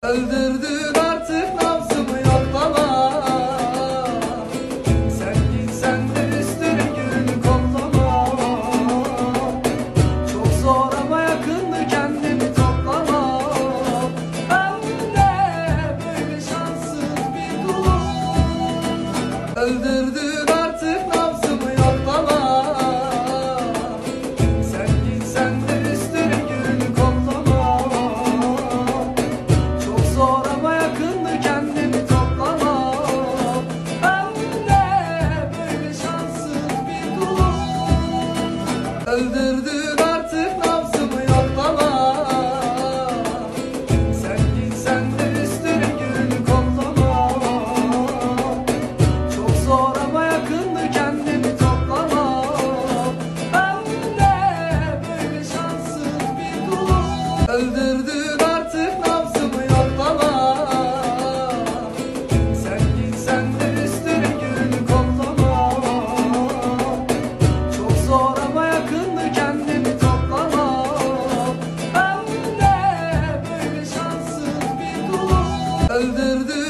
Öldürdün artık nabzımı yoklama. Sen gitsen de üstüne gül koklama. Çok zor ama yakındı, kendimi toplama. Ben de böyle şanssız bir kulum. Öldürdün artık nabzımı yoklama. Sen gitsen de üstüne gül koklama. Çok zor ama yakındı, kendimi toplama. Ben de böyle şanssız bir kulum. Öldürdün artık nabzımı yoklama. Sen gitsen de üstüne gül koklama. Çok zor ama yakındı, kendimi toplama. Ben de böyle şanssız bir kulum. Öldürdün artık nabzımı yoklama. Sen gitsen de üstüne gül koklama. Çok zor ama yakındı, kendimi toplama. Ben de böyle şanssız bir kulum. Öldürdün